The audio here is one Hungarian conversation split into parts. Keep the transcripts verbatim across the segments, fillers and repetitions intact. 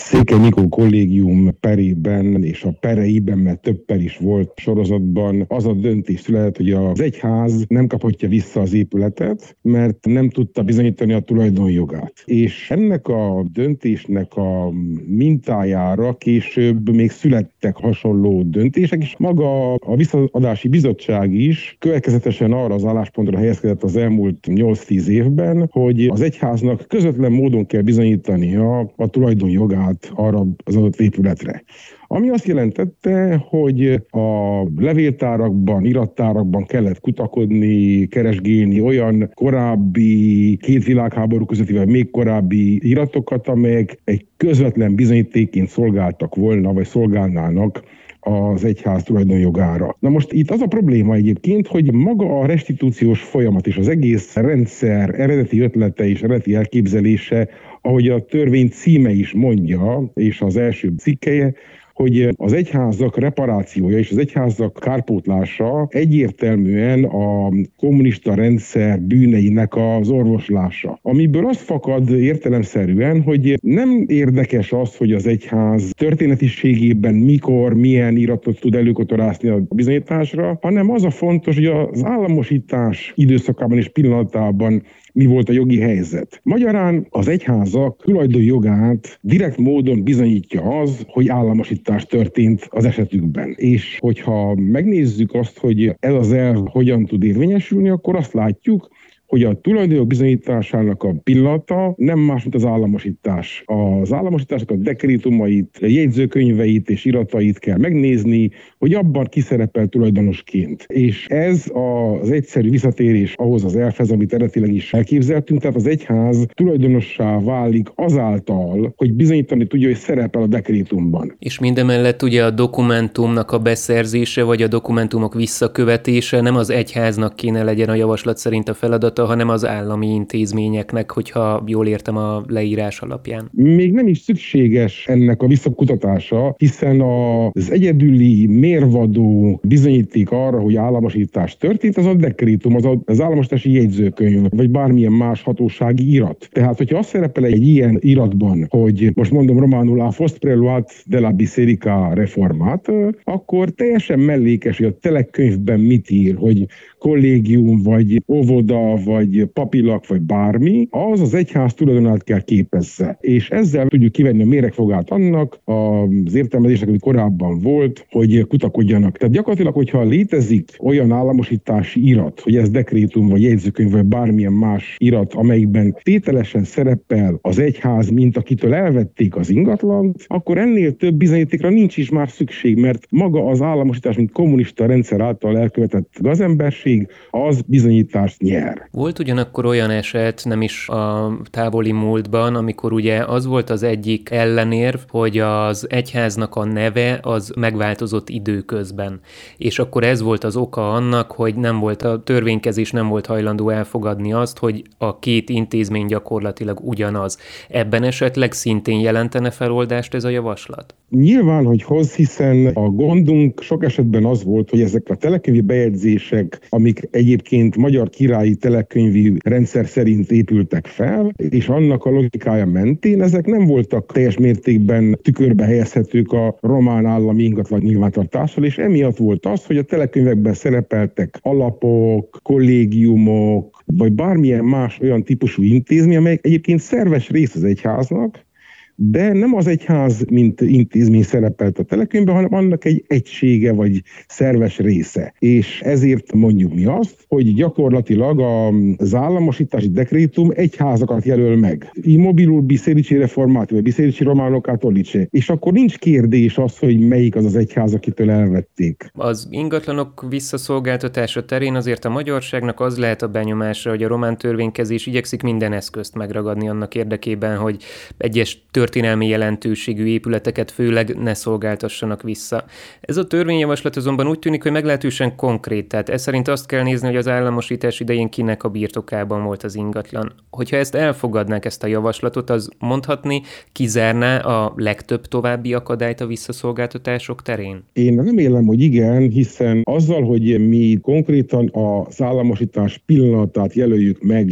Székely Mikó kollégium perében és a pereiben, mert több per is volt sorozatban, az a döntés született, hogy az egyház nem kaphatja vissza az épületet, mert nem tudta bizonyítani a tulajdonjogát. És ennek a döntésnek a mintájára később még születtek hasonló döntések, és maga a visszaadási bizottság is következetesen arra az álláspontra helyezkedett az elmúlt nyolc-tíz évben, hogy az egyháznak közvetlen módon kell bizonyítania a tulajdonjogát arra az adott épületre. Ami azt jelentette, hogy a levéltárakban, irattárakban kellett kutakodni, keresgélni olyan korábbi két világháború közötti, vagy még korábbi iratokat, amelyek egy közvetlen bizonyítékként szolgáltak volna, vagy szolgálnának az egyház tulajdonjogára. Na most itt az a probléma egyébként, hogy maga a restitúciós folyamat és az egész rendszer eredeti ötlete és eredeti elképzelése, ahogy a törvény címe is mondja, és az első cikkelye, hogy az egyházak reparációja és az egyházak kárpótlása egyértelműen a kommunista rendszer bűneinek az orvoslása. Amiből az fakad értelemszerűen, hogy nem érdekes az, hogy az egyház történetiségében mikor, milyen iratot tud előkotorászni a bizonyításra, hanem az a fontos, hogy az államosítás időszakában és pillanatában mi volt a jogi helyzet. Magyarán az egyházak tulajdonjogát direkt módon bizonyítja az, hogy államosítás történt az esetükben. És hogyha megnézzük azt, hogy ez az elv hogyan tud érvényesülni, akkor azt látjuk, hogy a tulajdonjog bizonyításának a pillanata nem más, mint az államosítás. Az államosításnak a dekrétumait, jegyzőkönyveit és iratait kell megnézni, hogy abban kiszerepel tulajdonosként. És ez az egyszerű visszatérés ahhoz az elvhez, amit eredetileg is elképzeltünk, tehát az egyház tulajdonossá válik azáltal, hogy bizonyítani tudja, hogy szerepel a dekrétumban. És mindemellett ugye a dokumentumnak a beszerzése, vagy a dokumentumok visszakövetése nem az egyháznak kéne legyen a javaslat szerint a feladata, hanem az állami intézményeknek, hogyha jól értem a leírás alapján. Még nem is szükséges ennek a visszakutatása, hiszen az egyedüli mérvadó bizonyíték arra, hogy államosítás történt, az a dekrétum, az az államosítási jegyzőkönyv, vagy bármilyen más hatósági irat. Tehát, hogyha azt szerepel egy ilyen iratban, hogy most mondom románul a fost preluat de la biserica reformat, akkor teljesen mellékes, hogy a telekönyvben mit ír, hogy kollégium, vagy óvoda, vagy papilak, vagy bármi, az az egyház tulajdonát kell képezze. És ezzel tudjuk kivenni a méregfogát annak az értelmezésnek, ami korábban volt, hogy kutakodjanak. Tehát gyakorlatilag, hogyha létezik olyan államosítási irat, hogy ez dekrétum, vagy jegyzőkönyv, vagy bármilyen más irat, amelyikben tételesen szerepel az egyház, mint akitől elvették az ingatlant, akkor ennél több bizonyítékra nincs is már szükség, mert maga az államosítás, mint kommunista rendszer által elkövetett gazemberség, az bizonyítást nyer. Volt ugyanakkor olyan eset, nem is a távoli múltban, amikor ugye az volt az egyik ellenérv, hogy az egyháznak a neve az megváltozott időközben. És akkor ez volt az oka annak, hogy nem volt a törvénykezés, nem volt hajlandó elfogadni azt, hogy a két intézmény gyakorlatilag ugyanaz. Ebben esetleg szintén jelentene feloldást ez a javaslat? Nyilván, hogy hoz, hiszen a gondunk sok esetben az volt, hogy ezek a telekönyvi bejegyzések, amik egyébként magyar királyi telekönyvi rendszer szerint épültek fel, és annak a logikája mentén ezek nem voltak teljes mértékben tükörbe helyezhetők a román állami ingatlan nyilvántartással, és emiatt volt az, hogy a telekönyvekben szerepeltek alapok, kollégiumok, vagy bármilyen más olyan típusú intézmény, amelyek egyébként szerves rész az egyháznak, de nem az egyház, mint intézmény szerepelt a telekönyvben, hanem annak egy egysége vagy szerves része. És ezért mondjuk mi azt, hogy gyakorlatilag az államosítási dekrétum egyházakat jelöl meg. Immobilul biserici reformati, vagy biserici romano cattolici. És akkor nincs kérdés az, hogy melyik az az egyház, akitől elvették. Az ingatlanok visszaszolgáltatása terén azért a magyarságnak az lehet a benyomása, hogy a román törvénykezés igyekszik minden eszközt megragadni annak érdekében, hogy egyes történelmi jelentőségű épületeket főleg ne szolgáltassanak vissza. Ez a törvényjavaslat azonban úgy tűnik, hogy meglehetősen konkrét, tehát ez szerint azt kell nézni, hogy az államosítás idején kinek a birtokában volt az ingatlan. Hogyha ezt elfogadnák, ezt a javaslatot, az mondhatni, kizárná a legtöbb további akadályt a visszaszolgáltatások terén? Én remélem, hogy igen, hiszen azzal, hogy mi konkrétan az államosítás pillanatát jelöljük meg,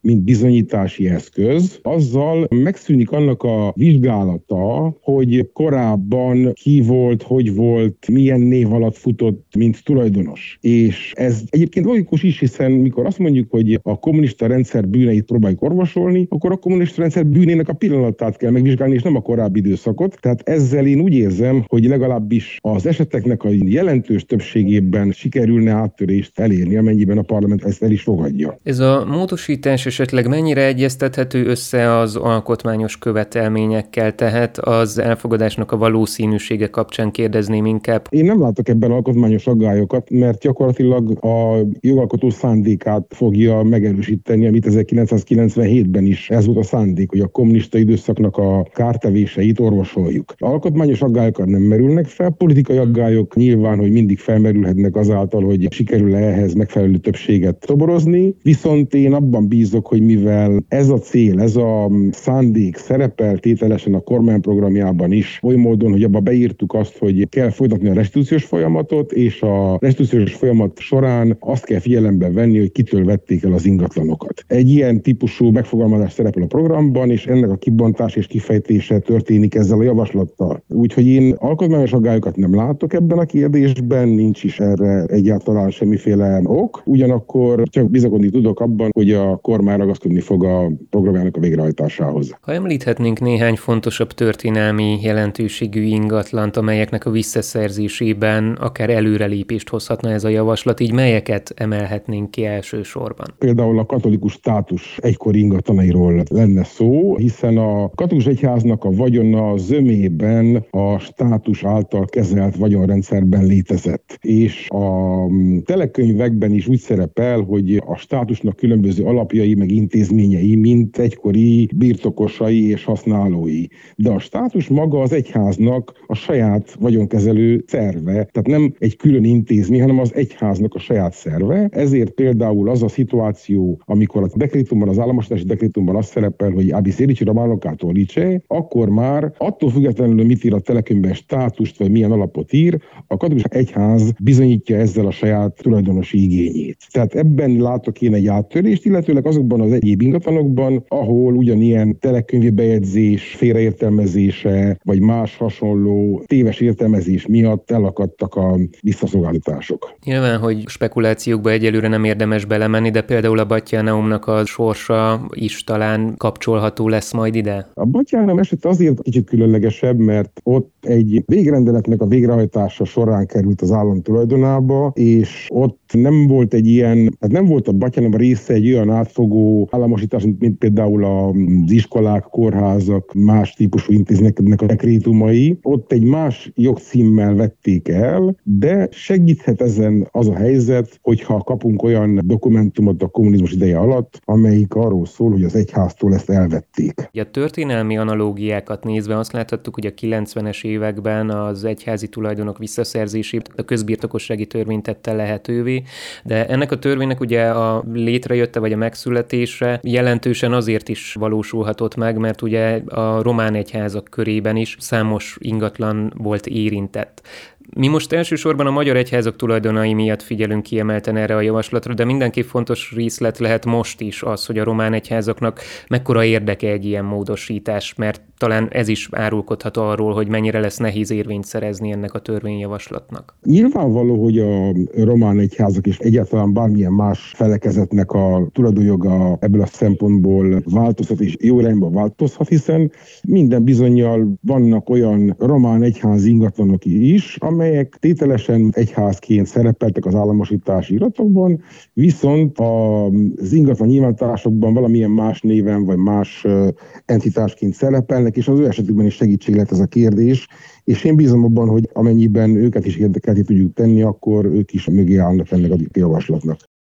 mint bizonyítási eszköz, azzal megszűnik annak a vizsgálata, hogy korábban ki volt, hogy volt, milyen név alatt futott, mint tulajdonos. És ez egyébként logikus is, hiszen mikor azt mondjuk, hogy a kommunista rendszer bűneit próbáljuk orvosolni, akkor a kommunista rendszer bűnének a pillanatát kell megvizsgálni, és nem a korábbi időszakot. Tehát ezzel én úgy érzem, hogy legalábbis az eseteknek a jelentős többségében sikerülne áttörést elérni, amennyiben a parlament ezt el is fogadja. Ez a módosítás esetleg mennyire egyeztethető össze az alkotmányos követelményekkel, tehát az elfogadásnak a valószínűsége kapcsán kérdezném inkább? Én nem látok ebben alkotmányos aggályokat, mert gyakorlatilag a jogalkotó szándékát fogja megerősíteni, amit ezerkilencszázkilencvenhétben is ez volt a szándék, hogy a kommunista időszaknak a kártevéseit orvosoljuk. Alkotmányos aggályokat nem merülnek fel, politikai aggályok nyilván, hogy mindig felmerülhetnek azáltal, hogy sikerül-e ehhez megfelelő többséget toborozni, viszont én abban bízok, hogy mivel ez a cél, ez a szándék szerepel tételesen a kormányprogramjában is, oly módon, hogy abba beírtuk azt, hogy kell folytatni a restitúciós folyamatot, és a restitúciós folyamat során azt kell figyelembe venni, hogy kitől vették el az ingatlanokat. Egy ilyen típusú megfogalmazás szerepel a programban, és ennek a kibontás és kifejtése történik ezzel a javaslattal. Úgyhogy én alkotmányos aggályokat nem látok ebben a kérdésben, nincs is erre egyáltalán semmiféle ok. Ugyanakkor csak bizakodni tudok abban, hogy a kormány ragaszkodni fog a programjának a végrehajtásához. Ha említhetnénk néhány fontosabb történelmi jelentőségű ingatlant, amelyeknek a visszaszerzésében akár előrelépést hozhatna ez a javaslat, így melyeket emelhetnénk ki elsősorban? Például a katolikus státus egykori ingatlanairól lenne szó, hiszen a katolikus egyháznak a vagyona zömében a státus által kezelt vagyonrendszerben létezett. És a telekönyvekben is úgy szerepel, hogy a státusnak különböző alapjai meg intézményei, mint egykori birtokosai és használói. De a státus maga az egyháznak a saját vagyonkezelő szerve, tehát nem egy külön intézmény, hanem az egyháznak a saját szerve. Ezért például az a szituáció, amikor a dekrétumban, az államosítási dekrétumban az szerepel, hogy abi serici romano cattolice, akkor már attól függetlenül, mit ír a telekönyvben státust, vagy milyen alapot ír, a katolikus egyház bizonyítja ezzel a saját tulajdonosi igényét. Tehát ebben látok én egy áttörést, illetőleg azokban az egyéb ingatlanokban, ahol ugyanilyen telekönyvi bejegyzés, félreértelmezése, vagy más hasonló téves értelmezés miatt elakadtak a visszaszolgáltatások. Nyilván, hogy spekulációkba egyelőre nem érdemes belemenni, de például a Batthyánaumnak a sorsa is talán kapcsolható lesz majd ide? A Batthyánaum eset azért kicsit különlegesebb, mert ott egy végrendeletnek a végrehajtása során került az állam tulajdonába, és ott nem volt egy ilyen, tehát nem volt a Batthyánaum része egy olyan átfogó államosítás, mint például az iskolák, kórházak, más típusú intézményeknek a dekrétumai. Ott egy más jogcímmel vették el, de segíthet ezen az a helyzet, hogyha kapunk olyan dokumentumot a kommunizmus ideje alatt, amelyik arról szól, hogy az egyháztól ezt elvették. A történelmi analógiákat nézve azt láthattuk, hogy a kilencvenes években az egyházi tulajdonok visszaszerzését a közbirtokossági törvény tette lehetővé, de ennek a törvénynek ugye a létrejötte vagy a megszületése jelentősen azért is valósulhatott meg, mert ugye a román egyházak körében is számos ingatlan volt érintett. Mi most elsősorban a magyar egyházak tulajdonai miatt figyelünk kiemelten erre a javaslatra, de mindenképp fontos részlet lehet most is az, hogy a román egyházaknak mekkora érdeke egy ilyen módosítás, mert talán ez is árulkodhat arról, hogy mennyire lesz nehéz érvényt szerezni ennek a törvényjavaslatnak. Nyilvánvaló, hogy a román egyházak és egyáltalán bármilyen más felekezetnek a tulajdonjoga ebből a szempontból változhat és jó irányba változhat, hiszen minden bizonnyal vannak olyan román egyházi ingatlanok is, amelyek tételesen egyházként szerepeltek az államosítási iratokban, viszont az ingatlan nyilvántartásokban valamilyen más néven vagy más entitásként szerepelnek, és az ő esetükben is segítség lehet ez a kérdés, és én bízom abban, hogy amennyiben őket is érdekelté tudjuk tenni, akkor ők is mögé állnak ennek a javaslatnak.